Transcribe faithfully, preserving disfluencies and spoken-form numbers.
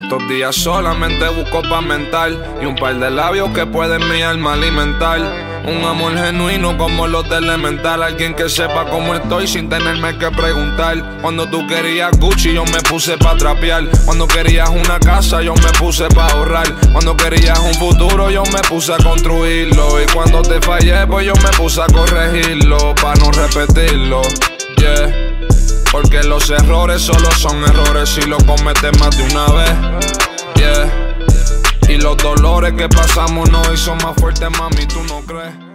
Estos días solamente busco pa' mental y un par de labios que pueden mi alma alimentar. Un amor genuino como los de Elemental. Alguien que sepa cómo estoy sin tenerme que preguntar. Cuando tú querías Gucci yo me puse pa' trapear. Cuando querías una casa yo me puse pa' ahorrar. Cuando querías un futuro yo me puse a construirlo. Y cuando te fallé pues yo me puse a corregirlo pa' no repetirlo, yeah. Porque los errores solo son errores si los cometes más de una vez, yeah. Y los dolores que pasamos no y son más fuertes, mami, ¿tú no crees?